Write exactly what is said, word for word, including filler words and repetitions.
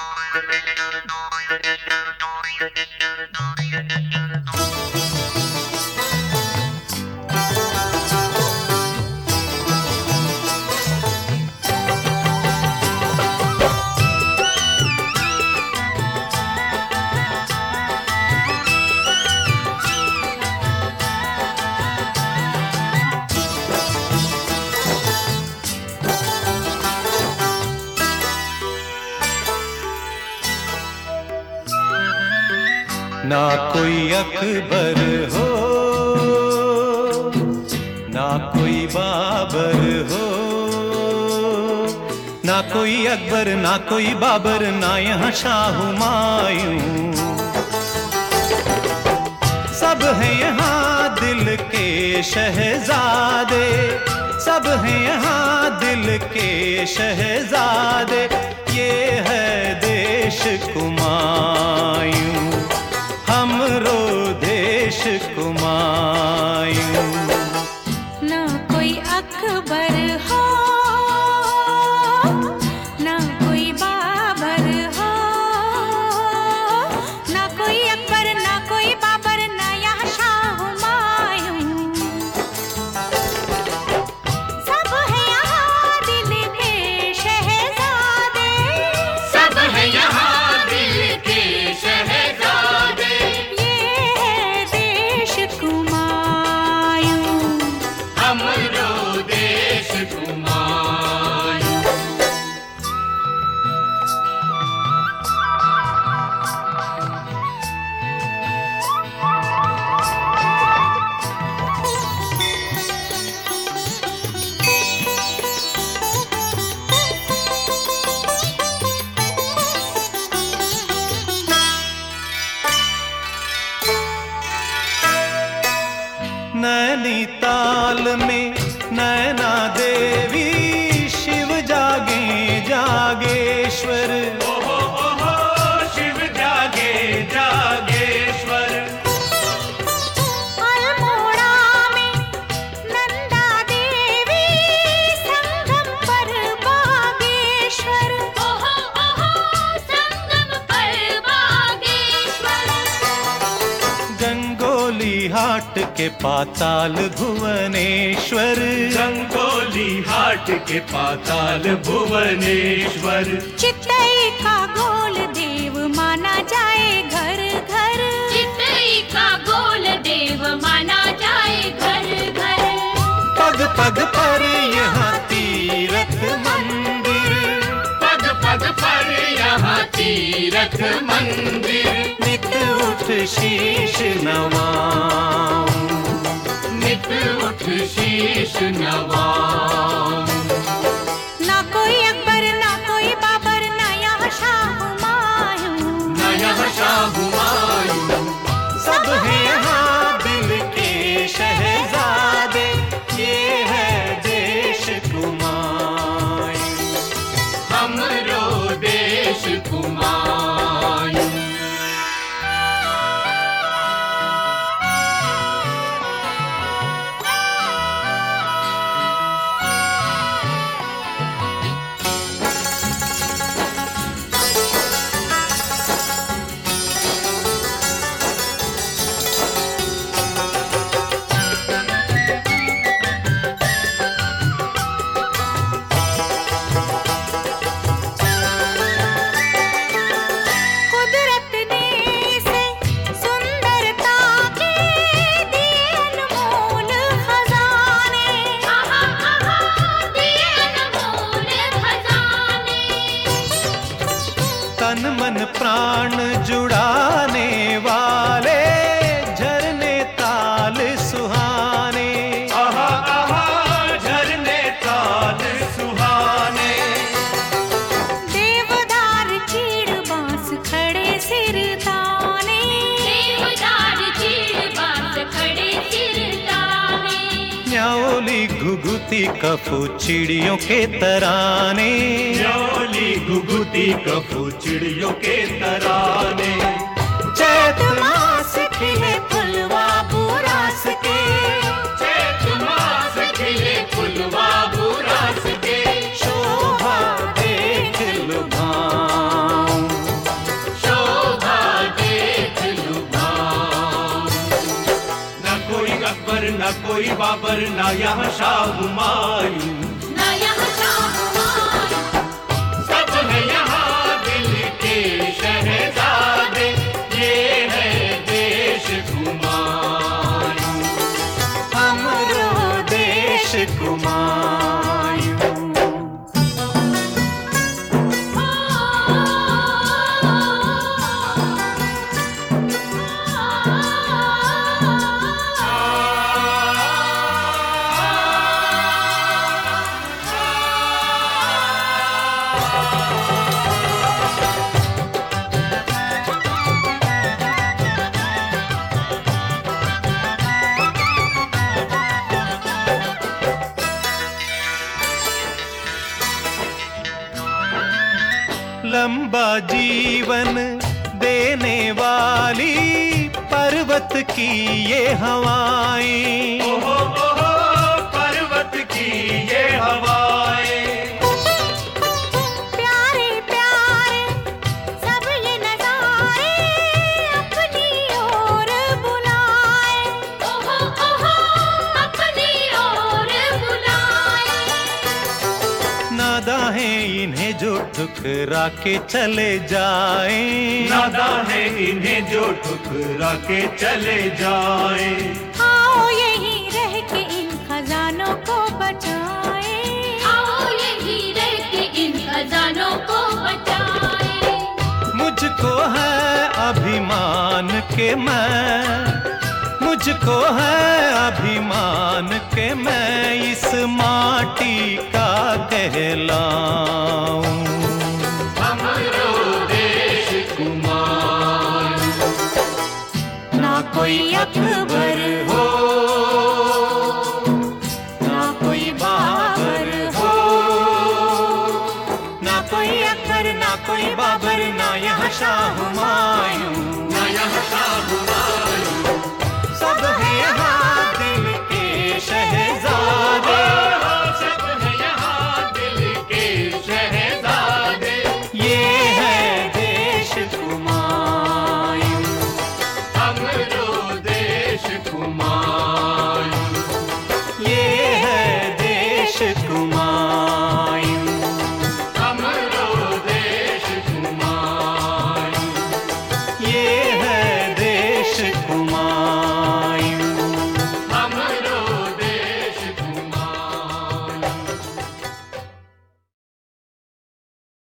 ना कोई अकबर हो, ना कोई बाबर हो, ना कोई अकबर ना कोई बाबर, ना यहाँ शाह हुमायूं। सब हैं यहाँ दिल के शहजादे, सब हैं यहाँ दिल के शहजादे। ये है देश कुमायूं, हमरो देश कुमायूं। ना कोई अकबर हो, ना कोई बाबर हो, ना कोई अकबर ना कोई बाबर, ना यहाँ शाह हुमायूं। सब है यहाँ दिल के शहजादे, सब है यहाँ दिल के शहजादे। हमरो देश कुमायूं। नैनीताल में नैना देवी, शिव जागे जागेश्वर। ओहो ओहो शिव जागे जागेश्वर। अल्मोड़ा में नंदा देवी, संगम पर बागेश्वर। ओहो ओहो संगम पर बागेश्वर। गंगोली हाट के पाताल भुवनेश्वर, गंगोली हाट के पाताल भुवनेश्वर। चितई का गोल देव माना जाए घर घर, चितई का गोल देव माना जाए घर घर। पग पग पर यहाँ तीरथ मंदिर, पग पग पर यहाँ तीरथ मंदिर। नित उठ शीश नवाऊं, नित उठ शीश नवाऊं। ना कोई अकबर ना कोई बाबर, ना यहाँ शाह हुमायूं। ना यहाँ शाह हुमायूं। सब हैं यहाँ दिल के शहजादे। ये है देश कुमायूं, हमरो देश कुमायूं। तन मन प्राण जुड़ाने वाले, झरने ताल सुहाने। आहा आहा झरने ताल सुहाने। देवदार चीड़ बांस खड़े सिर ताने, देवदार चीड़ बांस खड़े सिर ताने। न्याओली घुघुती कफू चिड़ियों के तराने, न्याओली घुघुती कफू चिड़ियों के तराने। चैत मास खिले फुलवा बुरास के, चैत मास खिले फुलवा बुरास के। शोभा देख लुभाऊं, न कोई बाबर ना यहाँ शाह हुमायूं, ना यहाँ शाह हुमायूं। सब है यहाँ दिल के शहजादे, ये है देश हुमायूं, हमरो देश हुमायूं। लंबा जीवन देने वाली पर्वत की ये हवाएं, ओहो ओहो पर्वत की ये हवाएं, प्यारे प्यारे सब ये नजारे अपनी ओर बुलाए, ओहो ओहो अपनी ओर बुलाए। नादा है इन्हें जो ठुकरा के चले जाए, नादा है इन्हें जो ठुकरा के चले जाए। आओ यहीं रह के इन खजानों को बचाए, आओ यहीं रह के इन खजानों को बचाए। मुझको है अभिमान के मैं, मुझको है अभिमान के मैं इस माटी का कहलाऊं। हमरो देश हुमायूं, ना कोई अकबर हो ना कोई बाबर हो, ना कोई अकबर ना कोई बाबर, ना यहाँ शाह हुमायूं, ना यहाँ शाह हुमायूं, सब है यहाँ दिल के शहजादे।